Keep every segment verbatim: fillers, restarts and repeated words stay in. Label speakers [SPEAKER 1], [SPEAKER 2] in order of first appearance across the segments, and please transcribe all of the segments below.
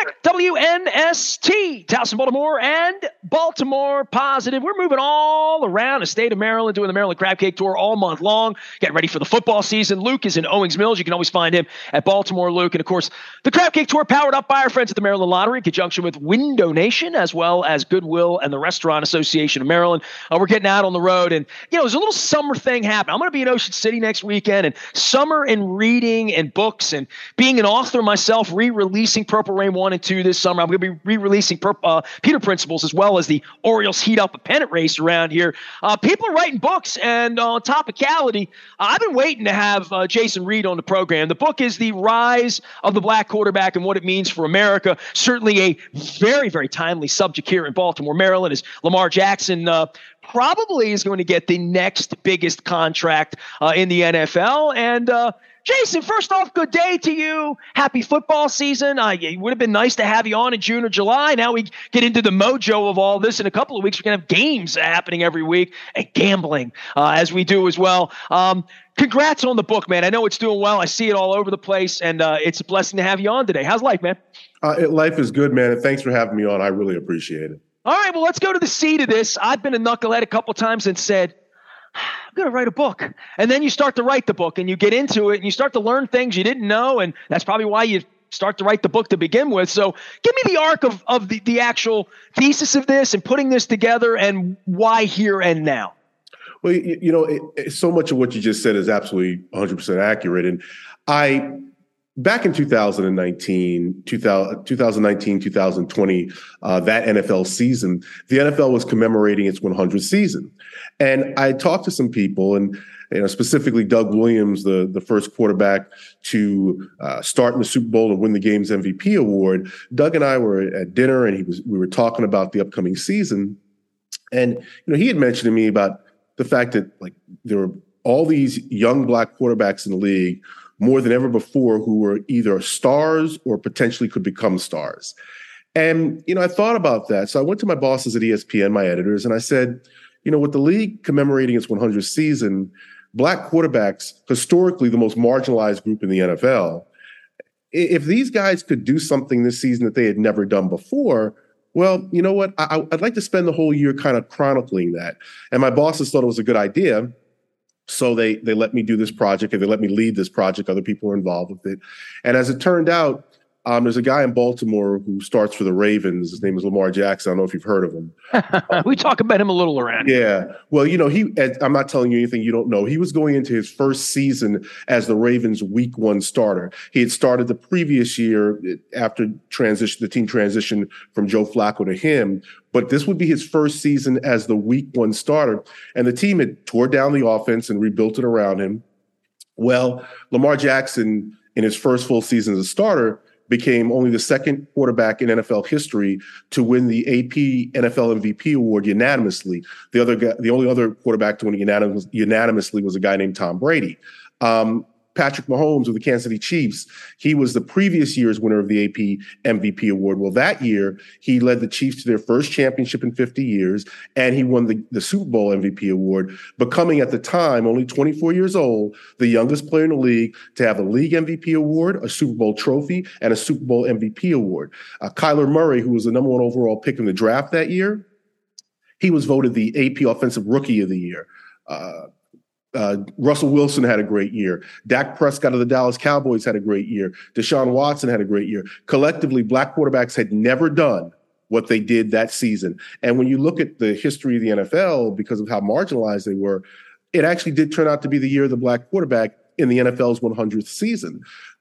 [SPEAKER 1] W N S T, Towson, Baltimore, and Baltimore Positive. We're moving all around the state of Maryland, doing the Maryland Crab Cake Tour all month long, getting ready for the football season. Luke is in Owings Mills. You can always find him at Baltimore Luke. And, of course, the Crab Cake Tour powered up by our friends at the Maryland Lottery in conjunction with Window Nation, as well as Goodwill and the Restaurant Association of Maryland. Uh, we're getting out on the road, and, you know, there's a little summer thing happening. I'm going to be in Ocean City next weekend, and summer and reading and books and being an author myself, re-releasing Purple Rain one and two this summer. I'm going to be re-releasing Pur- uh, Peter Principles, as well as the Orioles Heat Up a Pennant Race around here. Uh, people are writing books, and on topicality, uh, I've been waiting to have uh, Jason Reed on the program. The book is The Rise of the Black Quarterback and What It Means for America. Certainly a very, very timely subject here in Baltimore, Maryland, as Lamar Jackson uh, probably is going to get the next biggest contract uh, in the N F L. And uh, Jason, first off, good day to you. Happy football season. Uh, it would have been nice to have you on in June or July. Now we get into the mojo of all this. In a couple of weeks, we're going to have games happening every week and gambling uh, as we do as well. Um, congrats on the book, man. I know it's doing well. I see it all over the place, and uh, it's a blessing to have you on today. How's life, man?
[SPEAKER 2] Uh, it, life is good, man, and thanks for having me on. I really appreciate it.
[SPEAKER 1] All right, well, let's go to the seed of this. I've been a knucklehead a couple times and said, I'm going to write a book. And then you start to write the book and you get into it and you start to learn things you didn't know. And that's probably why you start to write the book to begin with. So give me the arc of, of the, the actual thesis of this and putting this together and why here and now.
[SPEAKER 2] Well, you, you know, it, it, so much of what you just said is absolutely one hundred percent accurate. And I, back in two thousand nineteen, two thousand nineteen, two thousand twenty, uh, that N F L season, the N F L was commemorating its one hundredth season. And I talked to some people, and you know, specifically Doug Williams, the, the first quarterback to uh, start in the Super Bowl and win the game's M V P award. Doug and I were at dinner, and he was we were talking about the upcoming season. And you know, he had mentioned to me about the fact that like there were all these young black quarterbacks in the league, more than ever before, who were either stars or potentially could become stars. And, you know, I thought about that. So I went to my bosses at E S P N, my editors, and I said, you know, with the league commemorating its one hundredth season, black quarterbacks, historically the most marginalized group in the N F L, if these guys could do something this season that they had never done before, well, you know what? I, I'd like to spend the whole year kind of chronicling that. And my bosses thought it was a good idea. So they they let me do this project, and they let me lead this project. Other people were involved with it. And as it turned out, um, there's a guy in Baltimore who starts for the Ravens. His name is Lamar Jackson. I don't know if you've heard of him.
[SPEAKER 1] We talk about him a little around.
[SPEAKER 2] Yeah. Well, you know, he. I'm not telling you anything you don't know. He was going into his first season as the Ravens' Week One starter. He had started the previous year after transition. The team transitioned from Joe Flacco to him. But this would be his first season as the Week One starter. And the team had tore down the offense and rebuilt it around him. Well, Lamar Jackson, in his first full season as a starter, became only the second quarterback in N F L history to win the A P N F L M V P award unanimously. The other guy, the only other quarterback to win it unanimous, unanimously was a guy named Tom Brady. Um, Patrick Mahomes of the Kansas City Chiefs, he was the previous year's winner of the A P M V P award. Well, that year, he led the Chiefs to their first championship in fifty years, and he won the, the Super Bowl M V P award, becoming at the time, only twenty-four years old, the youngest player in the league to have a league M V P award, a Super Bowl trophy, and a Super Bowl M V P award. Uh, Kyler Murray, who was the number one overall pick in the draft that year, he was voted the A P Offensive Rookie of the Year. Uh, Uh, Russell Wilson had a great year. Dak Prescott of the Dallas Cowboys had a great year. Deshaun Watson had a great year. Collectively, black quarterbacks had never done what they did that season. And when you look at the history of the N F L, because of how marginalized they were, it actually did turn out to be the year of the black quarterback in the N F L's one hundredth season.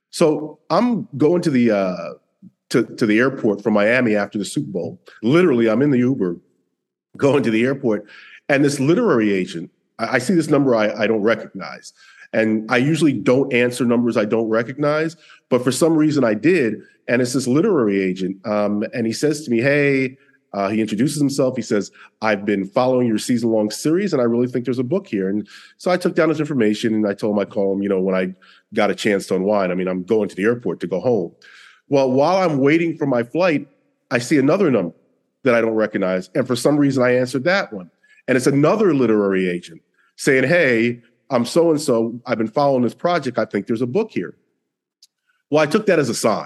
[SPEAKER 2] So I'm going to the uh, to, to the airport from Miami after the Super Bowl. Literally, I'm in the Uber going to the airport, and this literary agent, I see this number I, I don't recognize. And I usually don't answer numbers I don't recognize. But for some reason I did. And it's this literary agent. Um, and he says to me, hey, uh, he introduces himself. He says, I've been following your season long series, and I really think there's a book here. And so I took down his information, and I told him I'd call him, you know, when I got a chance to unwind. I mean, I'm going to the airport to go home. Well, while I'm waiting for my flight, I see another number that I don't recognize. And for some reason I answered that one. And it's another literary agent saying, hey, I'm so-and-so. I've been following this project. I think there's a book here. Well, I took that as a sign.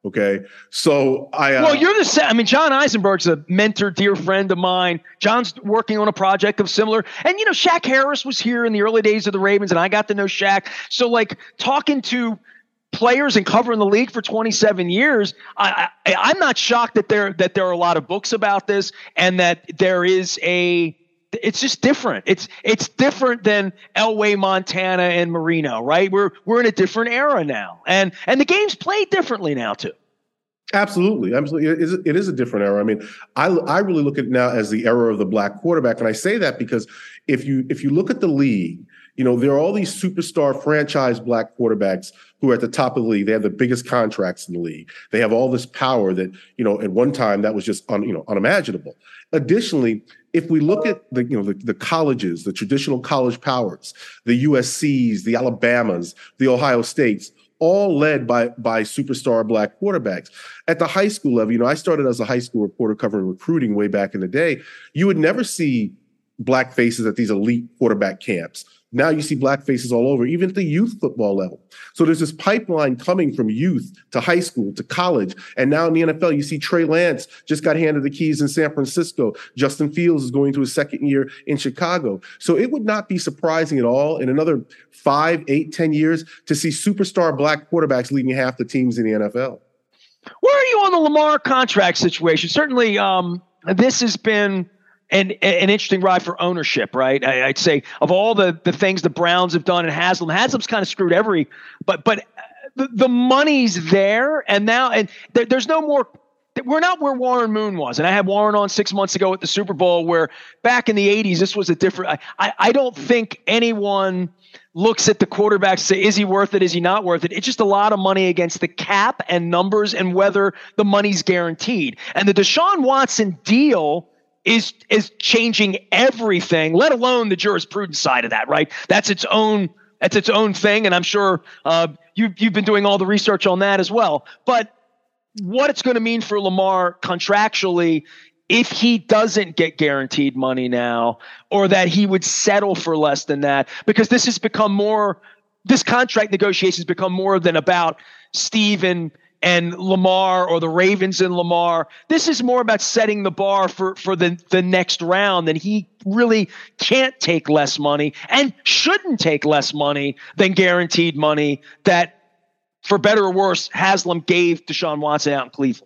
[SPEAKER 2] Okay. So I, uh,
[SPEAKER 1] well, you're the same. I mean, John Eisenberg's a mentor, dear friend of mine. John's working on a project of similar. And, you know, Shaq Harris was here in the early days of the Ravens, and I got to know Shaq. So, like, talking to players and covering the league for twenty-seven years, I, I, I'm not shocked that there that there are a lot of books about this, and that there is a. It's just different. It's it's different than Elway, Montana, and Marino, right? We're we're in a different era now, and and the game's played differently now too.
[SPEAKER 2] Absolutely, absolutely. It is, it is a different era. I mean, I I really look at it now as the era of the black quarterback, and I say that because if you if you look at the league, you know, there are all these superstar franchise black quarterbacks who are at the top of the league. They have the biggest contracts in the league. They have all this power that, you know, at one time that was just un, you know unimaginable. Additionally, if we look at the you know the, the colleges, the traditional college powers, the U S Cs, the Alabamas, the Ohio States, all led by by superstar black quarterbacks. At the high school level, you know, I started as a high school reporter covering recruiting way back in the day. You would never see black faces at these elite quarterback camps. Now you see black faces all over, even at the youth football level. So there's this pipeline coming from youth to high school to college. And now in the N F L, you see Trey Lance just got handed the keys in San Francisco. Justin Fields is going to his second year in Chicago. So it would not be surprising at all in another five, eight, ten years to see superstar black quarterbacks leading half the teams in the N F L.
[SPEAKER 1] Where are you on the Lamar contract situation? Certainly, um, this has been an, an interesting ride for ownership, right? I, I'd say of all the, the things the Browns have done, and Haslam, Haslam's kind of screwed every, but but the, the money's there, and now and there, there's no more. We're not where Warren Moon was, and I had Warren on six months ago at the Super Bowl, where back in the eighties, this was a different. I, I, I don't think anyone looks at the quarterbacks and say, is he worth it? Is he not worth it? It's just a lot of money against the cap and numbers and whether the money's guaranteed. And the Deshaun Watson deal is is changing everything, let alone the jurisprudence side of that, right? That's its own that's its own thing, and I'm sure uh, you, you've been doing all the research on that as well. But what it's going to mean for Lamar contractually if he doesn't get guaranteed money now, or that he would settle for less than that, because this has become more, this contract negotiations become more than about Steve and, and Lamar, or the Ravens and Lamar. This is more about setting the bar for, for the, the next round, and he really can't take less money and shouldn't take less money than guaranteed money that, for better or worse, Haslam gave Deshaun Watson out in Cleveland.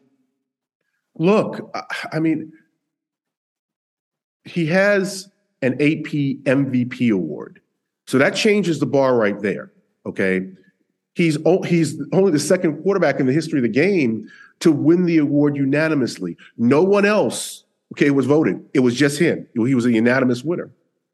[SPEAKER 2] Look, I mean, he has an A P M V P award. So that changes the bar right there, okay? He's, he's only the second quarterback in the history of the game to win the award unanimously. No one else, okay, was voted. It was just him. He was a unanimous winner.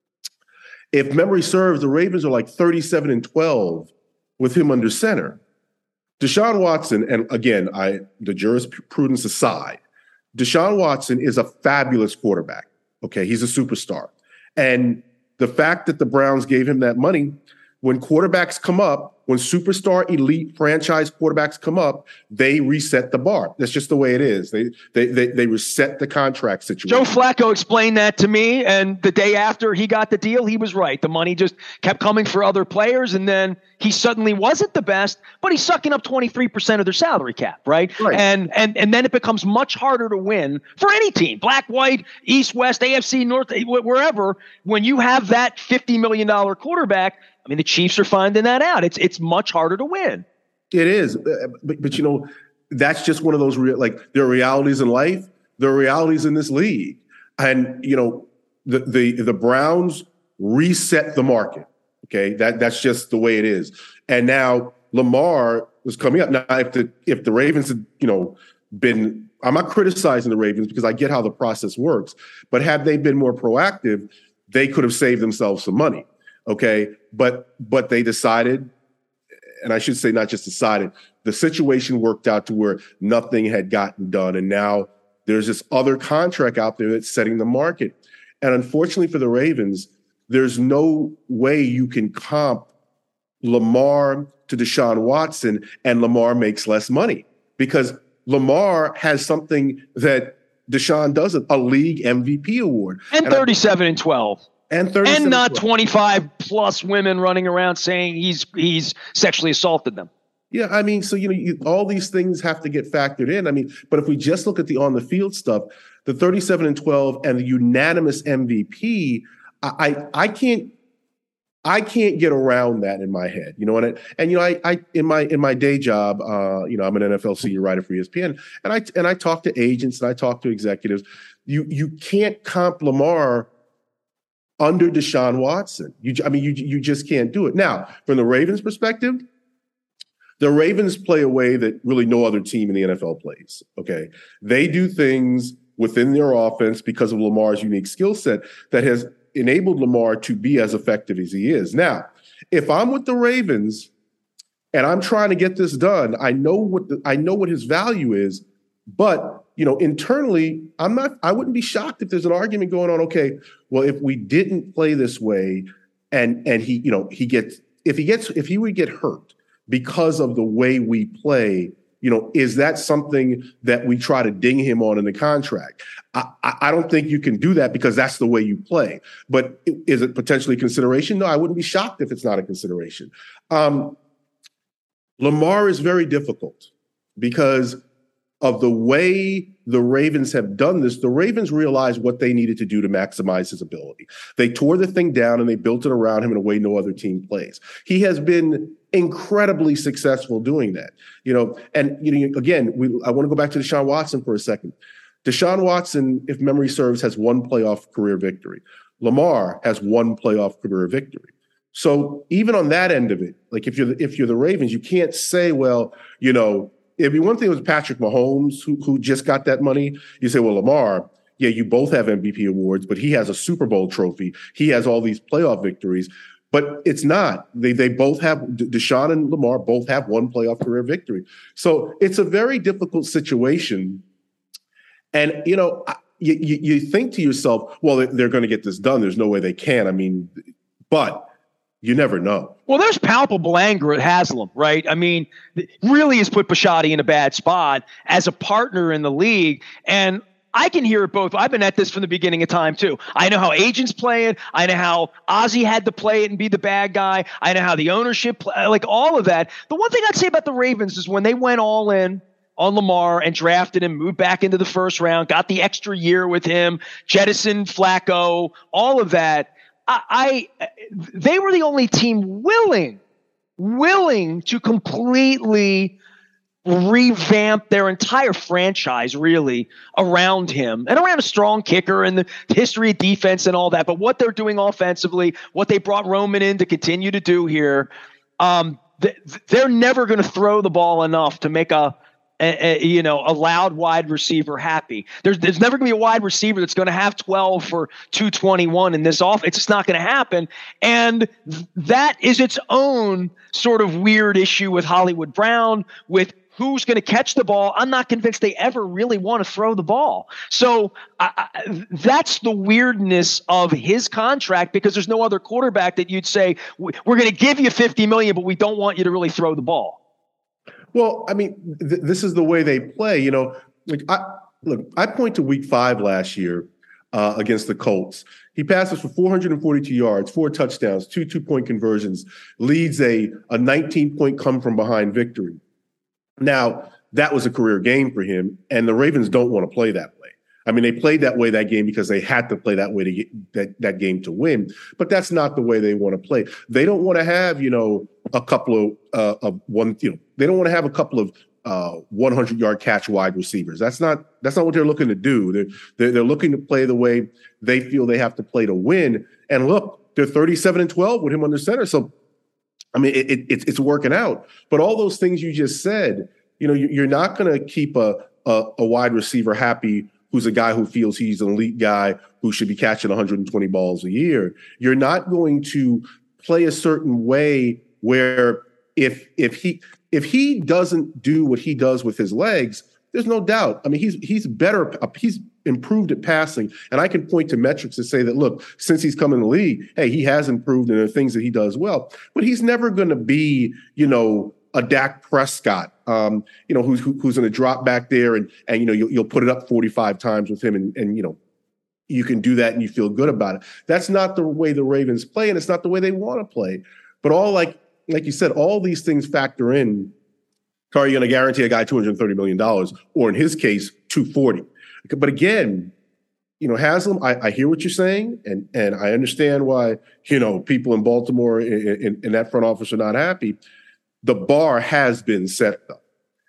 [SPEAKER 2] If memory serves, the Ravens are like thirty-seven and twelve with him under center. Deshaun Watson, and again, I the jurisprudence aside, Deshaun Watson is a fabulous quarterback. Okay, he's a superstar. And the fact that the Browns gave him that money, when quarterbacks come up, when superstar elite franchise quarterbacks come up, they reset the bar. That's just the way it is. They they they, they reset the contract situation.
[SPEAKER 1] Joe Flacco explained that to me, and the day after he got the deal, he was right. The money just kept coming for other players, and then he suddenly wasn't the best, but he's sucking up twenty-three percent of their salary cap, right?
[SPEAKER 2] Right.
[SPEAKER 1] And and and then it becomes much harder to win for any team, black, white, east, west, A F C, north, wherever, when you have that fifty million dollars quarterback. I mean, the Chiefs are finding that out. It's it's much harder to win.
[SPEAKER 2] It is, but, but you know, that's just one of those real, like, there are realities in life. There are realities in this league, and you know, the the the Browns reset the market. Okay, that that's just the way it is. And now Lamar was coming up. Now, if the if the Ravens had, you know, been, I'm not criticizing the Ravens because I get how the process works, but had they been more proactive, they could have saved themselves some money. Okay, but but they decided, and I should say not just decided, the situation worked out to where nothing had gotten done, and now there's this other contract out there that's setting the market. And unfortunately for the Ravens, there's no way you can comp Lamar to Deshaun Watson and Lamar makes less money, because Lamar has something that Deshaun doesn't, a league M V P award.
[SPEAKER 1] And, and thirty-seven and twelve.
[SPEAKER 2] And,
[SPEAKER 1] and not twenty-five plus women running around saying he's he's sexually assaulted them.
[SPEAKER 2] Yeah, I mean, so you know, you, all these things have to get factored in. I mean, but if we just look at the on the field stuff, the thirty-seven and twelve and the unanimous M V P, I I, I can't I can't get around that in my head. You know, and I, and you know, I I in my in my day job, uh, you know, I'm an N F L senior writer for E S P N, and I and I talk to agents and I talk to executives. You you can't comp Lamar under Deshaun Watson. You I mean, you you just can't do it. Now, from the Ravens' perspective, the Ravens play a way that really no other team in the N F L plays, okay? They do things within their offense because of Lamar's unique skill set that has enabled Lamar to be as effective as he is. Now, if I'm with the Ravens and I'm trying to get this done, I know what the, I know what his value is, but you know, internally, I'm not I wouldn't be shocked if there's an argument going on, okay, well, if we didn't play this way and and he, you know, he gets if he gets if he would get hurt because of the way we play, you know, is that something that we try to ding him on in the contract? I, I don't think you can do that because that's the way you play. But is it potentially a consideration? No, I wouldn't be shocked if it's not a consideration. Um, Lamar is very difficult because of the way the Ravens have done this. The Ravens realized what they needed to do to maximize his ability. They tore the thing down and they built it around him in a way no other team plays. He has been incredibly successful doing that. You know, and you know, again, we, I want to go back to Deshaun Watson for a second. Deshaun Watson, if memory serves, has one playoff career victory. Lamar has one playoff career victory. So even on that end of it, like if you're the, if you're the Ravens, you can't say, well, you know, it'd be one thing with Patrick Mahomes, who who just got that money. You say, well, Lamar, yeah, you both have M V P awards, but he has a Super Bowl trophy. He has all these playoff victories. But it's not. They they both have, Deshaun and Lamar both have one playoff career victory. So it's a very difficult situation. And, you know, you, you, you think to yourself, well, they're going to get this done. There's no way they can. I mean, but you never know.
[SPEAKER 1] Well, there's palpable anger at Haslam, right? I mean, really has put Bisciotti in a bad spot as a partner in the league. And I can hear it both. I've been at this from the beginning of time, too. I know how agents play it. I know how Ozzie had to play it and be the bad guy. I know how the ownership, like all of that. The one thing I'd say about the Ravens is when they went all in on Lamar and drafted him, moved back into the first round, got the extra year with him, jettisoned Flacco, all of that. I, I they were the only team willing, willing to completely revamp their entire franchise really around him and around a strong kicker and the history of defense and all that. But what they're doing offensively, what they brought Roman in to continue to do here, um, th- they're never going to throw the ball enough to make a, a, a you know, a loud wide receiver happy. There's there's never going to be a wide receiver that's going to have twelve for two twenty-one in this off. It's just not going to happen. And th- that is its own sort of weird issue with Hollywood Brown, with who's going to catch the ball. I'm not convinced they ever really want to throw the ball. So I, I, that's the weirdness of his contract, because there's no other quarterback that you'd say, we're going to give you fifty million dollars, but we don't want you to really throw the ball.
[SPEAKER 2] Well, I mean, th- this is the way they play. You know, like I, look, I point to week five last year uh, against the Colts. He passes for four hundred forty-two yards, four touchdowns, two two-point conversions, leads a, a nineteen-point come-from-behind victory. Now, that was a career game for him, and the Ravens don't want to play that way. I mean, they played that way that game because they had to play that way to get that, that game to win, but that's not the way they want to play. They don't want to have, you know, a couple of, uh, of one, you know, they don't want to have a couple of uh, hundred-yard catch wide receivers. That's not that's not what they're looking to do. They're, they're, they're looking to play the way they feel they have to play to win. And look, they're thirty-seven and twelve with him under center, so I mean, it, it, it's it's working out. But all those things you just said, you know, you're not going to keep a, a a wide receiver happy who's a guy who feels he's an elite guy who should be catching one hundred twenty balls a year. You're not going to play a certain way where if if he if he doesn't do what he does with his legs, there's no doubt. I mean, he's he's better. He's improved at passing. And I can point to metrics to say that, look, since he's come in the league, hey, he has improved and there are things that he does well. But he's never going to be, you know, a Dak Prescott, um, you know, who's who, who's going to drop back there and, and you know, you'll, you'll put it up forty-five times with him and, and, you know, you can do that and you feel good about it. That's not the way the Ravens play, and it's not the way they want to play. But all like, like you said, all these things factor in So are you going to guarantee a guy two hundred thirty million dollars, or in his case, two hundred forty million dollars? But again, you know, Haslam, I, I hear what you're saying, and and I understand why, you know, people in Baltimore in, in, in that front office are not happy. The bar has been set, though,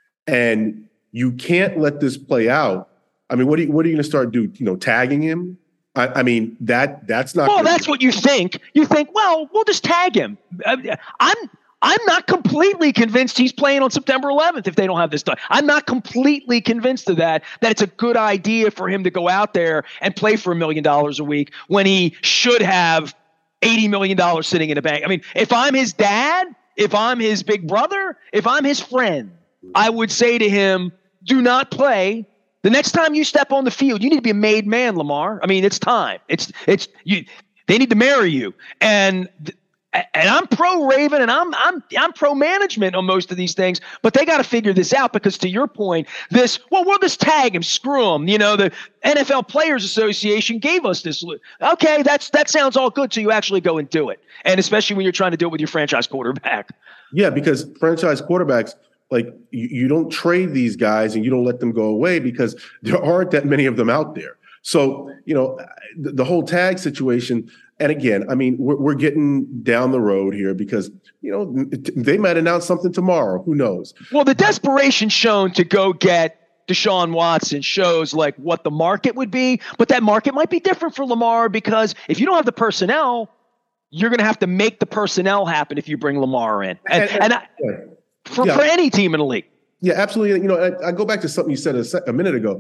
[SPEAKER 2] and you can't let this play out. I mean, what are you, what are you going to start do? You know, tagging him? I, I mean, that that's not.
[SPEAKER 1] Well, that's be- what you think. You think, well, we'll just tag him. I'm. I'm not completely convinced he's playing on September eleventh if they don't have this done. I'm not completely convinced of that, that it's a good idea for him to go out there and play for a million dollars a week when he should have eighty million dollars sitting in a bank. I mean, if I'm his dad, if I'm his big brother, if I'm his friend, I would say to him, do not play. The next time you step on the field, you need to be a made man, Lamar. I mean, it's time. It's, it's, you, they need to marry you. And, th- And I'm pro Raven, and I'm I'm I'm pro management on most of these things, but they got to figure this out because, to your point, this well we'll just tag him, screw him. You know, the N F L Players Association gave us this. Okay, that's that sounds all good, so you actually go and do it, and especially when you're trying to do it with your franchise quarterback.
[SPEAKER 2] Yeah, because franchise quarterbacks, like you, you don't trade these guys and you don't let them go away because there aren't that many of them out there. So you know, the, the whole tag situation. And again, I mean, we're, we're getting down the road here because, you know, they might announce something tomorrow. Who knows?
[SPEAKER 1] Well, the desperation shown to go get Deshaun Watson shows like what the market would be. But that market might be different for Lamar because if you don't have the personnel, you're going to have to make the personnel happen if you bring Lamar in. And, and, and, and I, yeah. for, yeah. for any team in the league.
[SPEAKER 2] Yeah, absolutely. You know, I, I go back to something you said a, sec- a minute ago.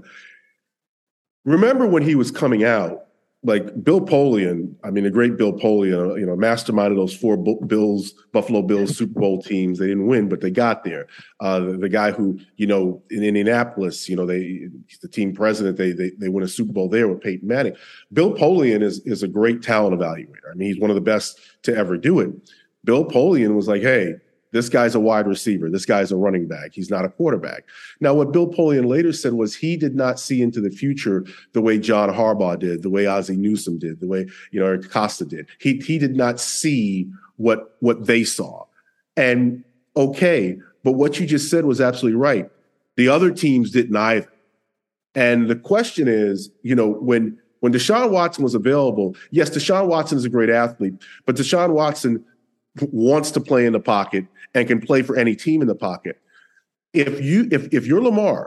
[SPEAKER 2] Remember when he was coming out? Like Bill Polian, I mean, the great Bill Polian, you know, mastermind of those four Bills, Buffalo Bills Super Bowl teams. They didn't win, but they got there. Uh, the, the guy who, you know, in Indianapolis, you know, they he's the team president. They they they win a Super Bowl there with Peyton Manning. Bill Polian is is a great talent evaluator. I mean, he's one of the best to ever do it. Bill Polian was like, hey, this guy's a wide receiver. This guy's a running back. He's not a quarterback. Now, what Bill Polian later said was he did not see into the future the way John Harbaugh did, the way Ozzie Newsome did, the way, you know, Eric Costa did. He he did not see what what they saw. And okay, but what you just said was absolutely right. The other teams didn't either. And the question is, you know, when when Deshaun Watson was available, yes, Deshaun Watson is a great athlete, but Deshaun Watson wants to play in the pocket and can play for any team in the pocket. If you if if you're Lamar,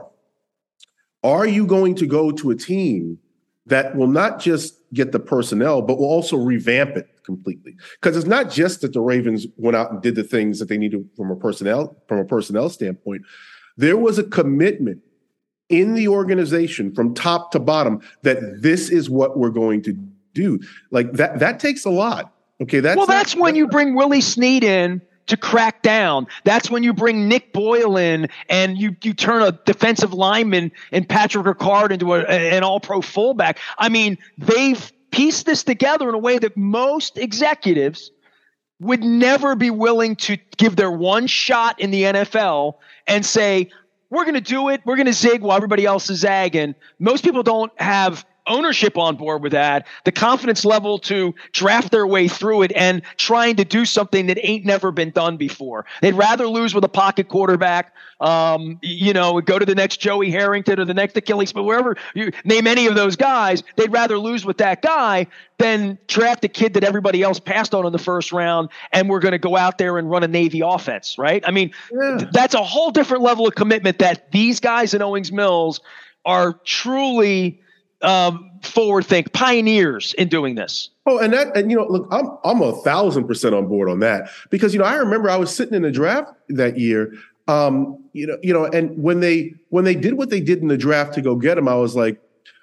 [SPEAKER 2] are you going to go to a team that will not just get the personnel, but will also revamp it completely? Because it's not just that the Ravens went out and did the things that they needed from a personnel from a personnel standpoint. There was a commitment in the organization from top to bottom that this is what we're going to do. Like that that takes a lot. Okay, that's
[SPEAKER 1] well, that's not, when that's you bring Willie Snead in to crack down. That's when you bring Nick Boyle in and you you turn a defensive lineman and Patrick Ricard into a, an all-pro fullback. I mean, they've pieced this together in a way that most executives would never be willing to give their one shot in the N F L and say, we're going to do it. We're going to zig while everybody else is zagging. Most people don't have ownership on board with that, the confidence level to draft their way through it and trying to do something that ain't never been done before. They'd rather lose with a pocket quarterback, um, you know, go to the next Joey Harrington or the next Achilles, but wherever you name any of those guys, they'd rather lose with that guy than draft a kid that everybody else passed on in the first round and we're going to go out there and run a Navy offense, right? I mean, yeah. th- that's a whole different level of commitment that these guys in Owings Mills are truly um, forward think pioneers in doing this.
[SPEAKER 2] Oh, and that, and you know, look, I'm I'm a thousand percent on board on that because you know I remember I was sitting in the draft that year, um, you know, you know, and when they when they did what they did in the draft to go get him, I was like,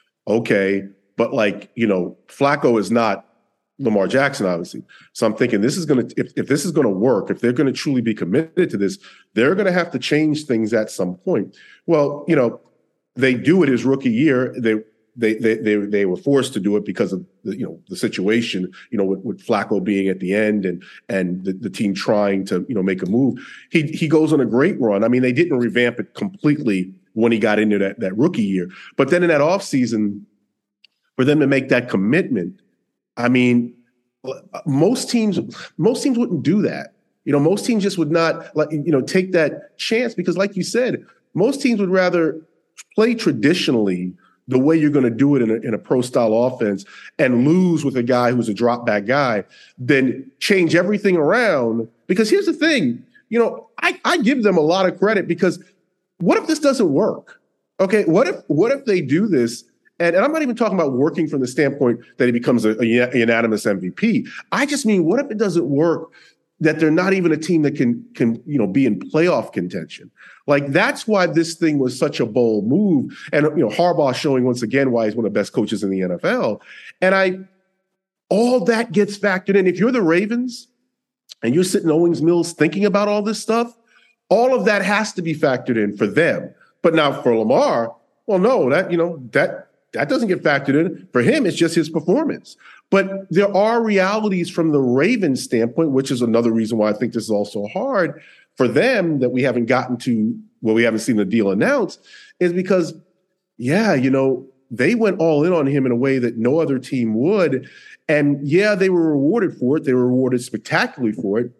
[SPEAKER 2] okay, but like you know, Flacco is not Lamar Jackson, obviously. So I'm thinking this is going to if if this is going to work, if they're going to truly be committed to this, they're going to have to change things at some point. Well, you know, they do it his rookie year. They. They, they they they were forced to do it because of the, you know the situation, you know with, with Flacco being at the end and and the, the team trying to you know make a move. He he goes on a great run. I mean, they didn't revamp it completely when he got into that that rookie year, but then in that offseason, for them to make that commitment, I mean, most teams most teams wouldn't do that. You know, most teams just would not, like, you know, take that chance because, like you said, most teams would rather play traditionally the way you're going to do it in a, in a pro-style offense and lose with a guy who's a drop-back guy than change everything around. Because here's the thing, you know, I, I give them a lot of credit because what if this doesn't work? Okay, what if what if they do this? And, and I'm not even talking about working from the standpoint that he becomes a, a unanimous M V P. I just mean, what if it doesn't work that they're not even a team that can, can you know, be in playoff contention? Like, that's why this thing was such a bold move. And, you know, Harbaugh showing once again why he's one of the best coaches in the N F L. And I, all that gets factored in. If you're the Ravens and you're sitting in Owings Mills thinking about all this stuff, all of that has to be factored in for them. But now for Lamar, well, no, that, you know, that, that doesn't get factored in. For him, it's just his performance. But there are realities from the Ravens standpoint, which is another reason why I think this is also hard for them that we haven't gotten to, well, we haven't seen the deal announced, is because, yeah, you know, they went all in on him in a way that no other team would. And yeah, they were rewarded for it. They were rewarded spectacularly for it.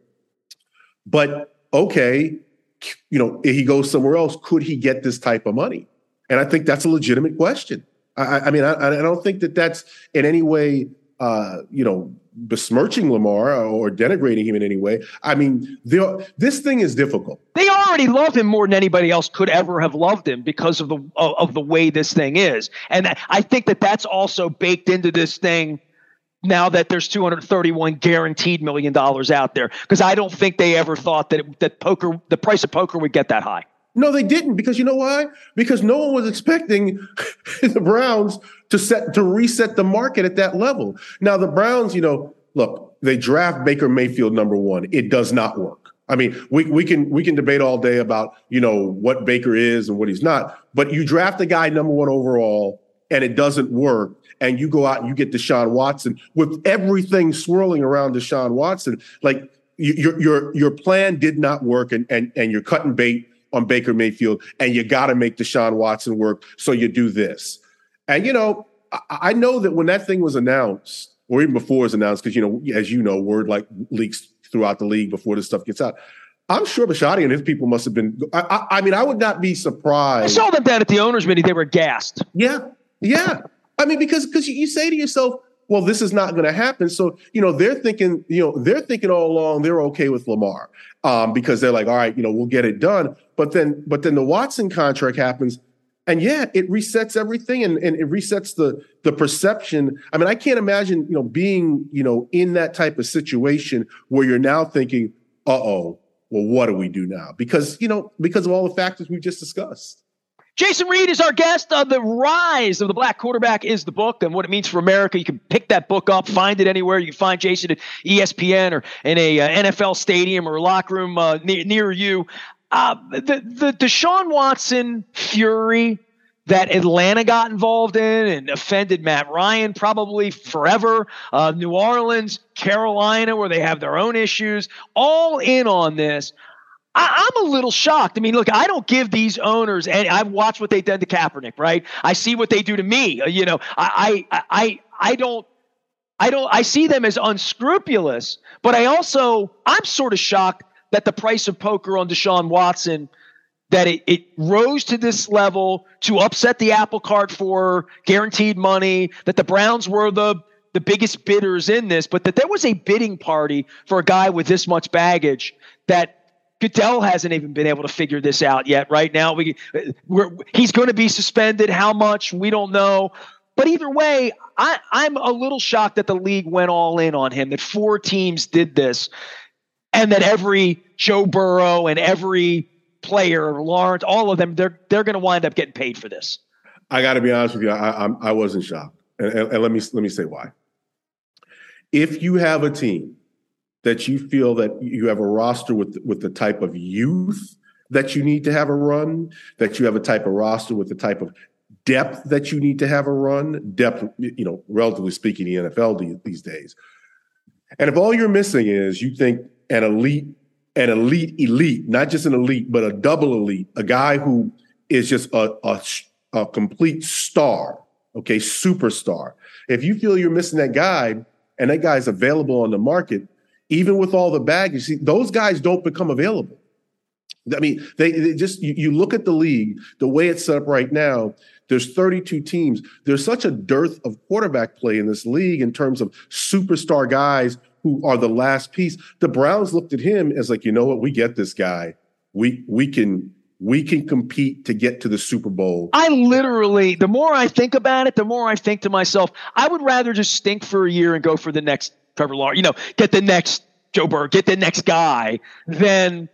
[SPEAKER 2] But okay, you know, if he goes somewhere else, could he get this type of money? And I think that's a legitimate question. I, I mean, I, I don't think that that's in any way, uh, you know, besmirching Lamar or denigrating him in any way. I mean, this thing is difficult.
[SPEAKER 1] They already love him more than anybody else could ever have loved him because of the of, of the way this thing is. And I think that that's also baked into this thing now that there's two hundred thirty-one guaranteed million dollars out there, because I don't think they ever thought that it, that poker, the price of poker would get that high.
[SPEAKER 2] No, they didn't, because you know why? Because no one was expecting the Browns to set to reset the market at that level. Now, the Browns, you know, look, they draft Baker Mayfield number one. It does not work. I mean, we we can we can debate all day about, you know, what Baker is and what he's not, but you draft a guy number one overall and it doesn't work, and you go out and you get Deshaun Watson with everything swirling around Deshaun Watson. Like, your your your plan did not work, and and and you're cutting bait on Baker Mayfield, and you got to make Deshaun Watson work, so you do this. And, you know, I, I know that when that thing was announced, or even before it was announced, because, you know, as you know, word like leaks throughout the league before this stuff gets out, I'm sure Bisciotti and his people must have been, I, I, I mean, I would not be surprised.
[SPEAKER 1] I saw them down at the owners' meeting. They were gassed.
[SPEAKER 2] Yeah, yeah. I mean, because because you, you say to yourself, well, this is not going to happen. So, you know, they're thinking, you know, they're thinking all along they're okay with Lamar um, because they're like, all right, you know, we'll get it done. But then, but then the Watson contract happens, and yeah, it resets everything, and, and it resets the the perception. I mean, I can't imagine, you know, being, you know, in that type of situation where you're now thinking, uh-oh, well, what do we do now? Because, you know, because of all the factors we've just discussed.
[SPEAKER 1] Jason Reed is our guest. Uh, the Rise of the Black Quarterback is the book, and what it means for America. You can pick that book up, find it anywhere. You can find Jason at E S P N or in a uh, N F L stadium or locker room uh, near, near you. Uh, the, the Deshaun Watson fury that Atlanta got involved in and offended Matt Ryan probably forever. Uh, New Orleans, Carolina, where they have their own issues, all in on this. I, I'm a little shocked. I mean, look, I don't give these owners, and I've watched what they've done to Kaepernick, right? I see what they do to me. Uh, you know, I, I, I, I don't, I don't, I see them as unscrupulous, but I also, I'm sort of shocked that the price of poker on Deshaun Watson, that it, it rose to this level to upset the apple cart for guaranteed money, that the Browns were the, the biggest bidders in this, but that there was a bidding party for a guy with this much baggage that Goodell hasn't even been able to figure this out yet. Right now, we we're, he's going to be suspended. How much? We don't know. But either way, I, I'm a little shocked that the league went all in on him, that four teams did this, and that every Joe Burrow and every player, Lawrence, all of them, they're they're going to wind up getting paid for this.
[SPEAKER 2] I got to be honest with you. I, I, I wasn't shocked, and, and, and let me let me say why. If you have a team that you feel that you have a roster with with the type of youth that you need to have a run, that you have a type of roster with the type of depth that you need to have a run, depth, you know, relatively speaking, the N F L these days. And if all you're missing is you think an elite, an elite elite, not just an elite, but a double elite, a guy who is just a, a, a complete star, okay, superstar. If you feel you're missing that guy and that guy's available on the market, even with all the baggage, see, those guys don't become available. I mean, they, they just, you, you look at the league, the way it's set up right now, there's thirty-two teams. There's such a dearth of quarterback play in this league in terms of superstar guys who are the last piece. The Browns looked at him as like, you know what, we get this guy. We we can we can compete to get to the Super Bowl.
[SPEAKER 1] I literally, the more I think about it, the more I think to myself, I would rather just stink for a year and go for the next Trevor Lawrence, you know, get the next Joe Burrow, get the next guy than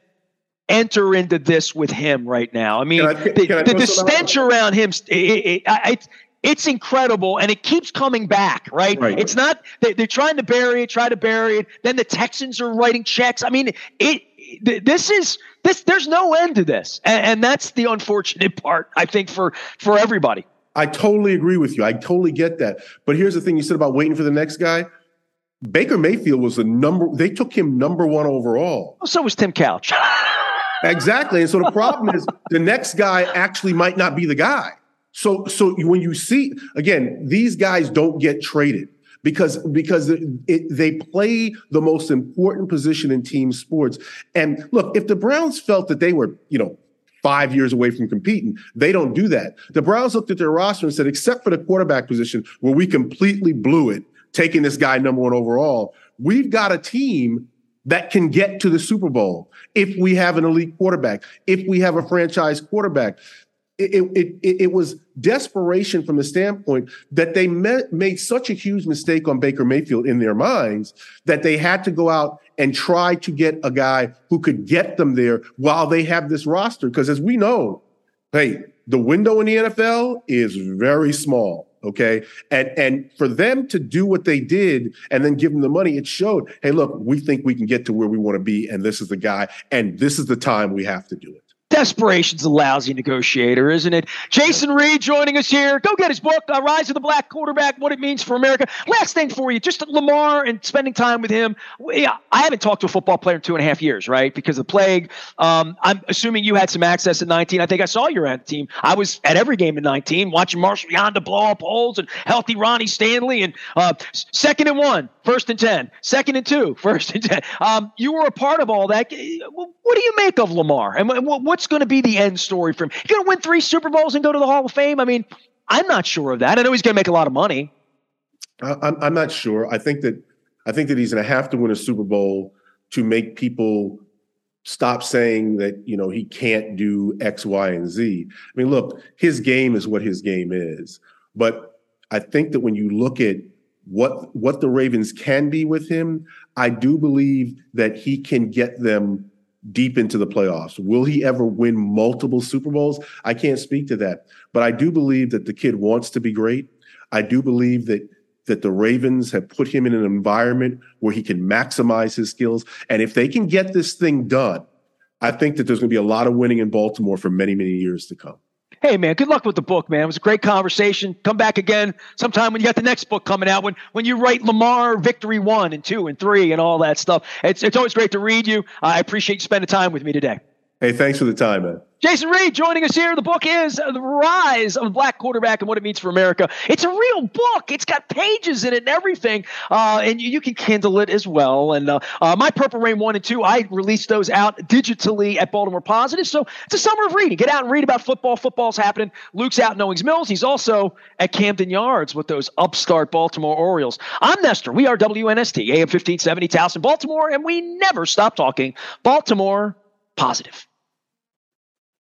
[SPEAKER 1] enter into this with him right now. I mean, I, the, the, the stench around him, it, it, it, it's incredible, and it keeps coming back, right? right. It's not, they, they're trying to bury it, try to bury it. Then the Texans are writing checks. I mean, it. This is, this. there's no end to this, and, and that's the unfortunate part, I think, for, for everybody.
[SPEAKER 2] I totally agree with you. I totally get that. But here's the thing you said about waiting for the next guy. Baker Mayfield was the number, they took him number one overall.
[SPEAKER 1] Well, so was Tim Couch.
[SPEAKER 2] Exactly. And so the problem is the next guy actually might not be the guy. So so when you see, again, these guys don't get traded because because it, it, they play the most important position in team sports. And look, if the Browns felt that they were, you know, five years away from competing, they don't do that. The Browns looked at their roster and said, except for the quarterback position where we completely blew it, taking this guy number one overall, we've got a team that can get to the Super Bowl if we have an elite quarterback, if we have a franchise quarterback. It, it, it, it was desperation from the standpoint that they met, made such a huge mistake on Baker Mayfield in their minds that they had to go out and try to get a guy who could get them there while they have this roster. Because as we know, hey, the window in the N F L is very small. Okay. And, and for them to do what they did and then give them the money, it showed, hey, look, we think we can get to where we want to be. And this is the guy. And this is the time we have to do it.
[SPEAKER 1] Desperation's a lousy negotiator, isn't it? Jason Reed joining us here. Go get his book, uh, Rise of the Black Quarterback, What It Means for America. Last thing for you, just Lamar and spending time with him. Yeah, I haven't talked to a football player in two and a half years, right, because of the plague. Um, I'm assuming you had some access at nineteen. I think I saw you around the team. I was at every game in nineteen, watching Marshall Yonda blow up holes and healthy Ronnie Stanley. And uh, second and one, first and ten. Second and two, first and ten. Um, you were a part of all that. What do you make of Lamar? And what's going to be the end story for him? He's going to win three Super Bowls and go to the Hall of Fame? I mean, I'm not sure of that. I know he's going to make a lot of money.
[SPEAKER 2] I'm, I'm not sure. I think that I think that he's going to have to win a Super Bowl to make people stop saying that, you know, he can't do X, Y, and Z. I mean, look, his game is what his game is. But I think that when you look at what what the Ravens can be with him, I do believe that he can get them deep into the playoffs. Will he ever win multiple Super Bowls? I can't speak to that. But I do believe that the kid wants to be great. I do believe that that the Ravens have put him in an environment where he can maximize his skills. And if they can get this thing done, I think that there's going to be a lot of winning in Baltimore for many, many years to come.
[SPEAKER 1] Hey, man, good luck with the book, man. It was a great conversation. Come back again sometime when you got the next book coming out, when when you write Lamar Victory one and two and three and all that stuff. It's, it's always great to read you. I appreciate you spending time with me today.
[SPEAKER 2] Hey, thanks for the time, man.
[SPEAKER 1] Jason Reed joining us here. The book is The Rise of the Black Quarterback and What It Means for America. It's a real book. It's got pages in it and everything. Uh, and you, you can Kindle it as well. And uh, uh, my Purple Rain one and two, I released those out digitally at Baltimore Positive. So it's a summer of reading. Get out and read about football. Football's happening. Luke's out in Owings Mills. He's also at Camden Yards with those upstart Baltimore Orioles. I'm Nestor. We are W N S T, A M fifteen seventy, Towson, Baltimore. And we never stop talking Baltimore Positive.